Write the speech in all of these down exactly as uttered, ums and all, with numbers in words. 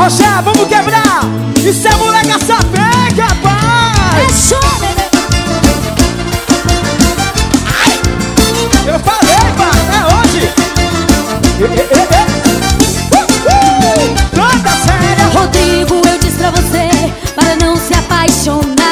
arrochar, vamos quebrar. Isso é moleca sapeca, pai. É show, bebê. Eu falei, pai, é hoje. E, e, e, e. Uh, uh. Canta séria. Rodrigo, eu disse pra você para não se apaixonar.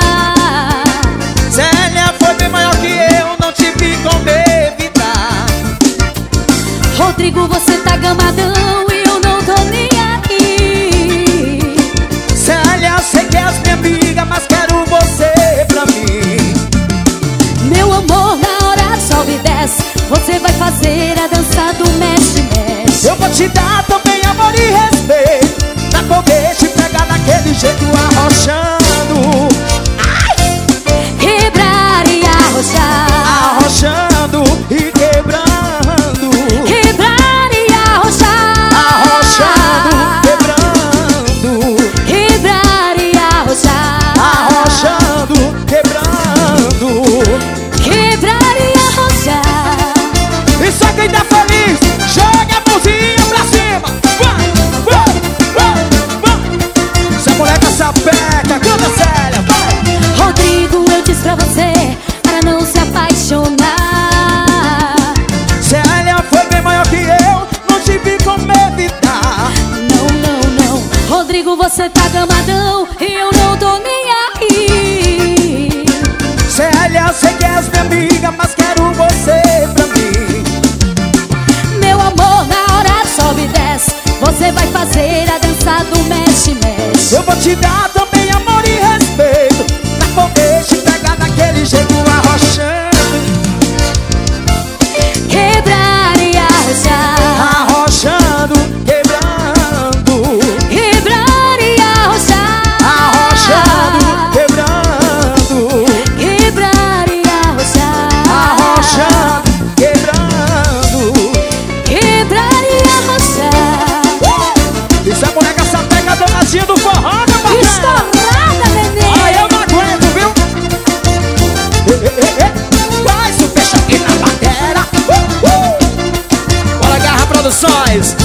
Célia foi bem maior que eu, não tive como evitar. Rodrigo, você tá gamadão e eu não tô nem aí. Célia, sei que és minha amiga, mas quero você pra mim. Meu amor, na hora sobe e desce, você vai fazer a dança do mexe-mexe. Eu vou te dar também amor e respeito, pra poder te pegar daquele jeito arrochando. Quebrar e arrochar, Arrochando e quebrando. quebrar e arrochar, Arrochando, quebrando. quebrar e arrochar, Arrochando, quebrando. quebrar e arrochar. E só quem tá feliz, joga a mãozinha pra cima. Vai, vai, vai, vai. Essa moleca sapeca, canta séria, vai. Rodrigo, eu disse pra você para não se apaixonar. Célia foi bem maior que eu, não tive como evitar. Não, não, não, Rodrigo, você tá gamadão e eu não tô nem aí. Célia, sei que és minha amiga, mas quero você pra mim. Meu amor, na hora sobe e desce, você vai fazer a dança do mexe-mexe. Eu vou te dar também amor e respeito, pra poder te pegar daquele jeito arrochando. Quebrar e arrochar, Arrochando, quebrando. quebrar e arrochar, Arrochando, quebrando. quebrar e arrochar, Arrochando, quebrando. quebrar e arrochar. Isso é moleca sapeca, donadinha do forró, meu patrão. Estourada, neném. Ai, eu não aguento, viu? E, e, e, e. Vai, isso fecha aqui na batera. Uh, uh. Bora, Garra Produções.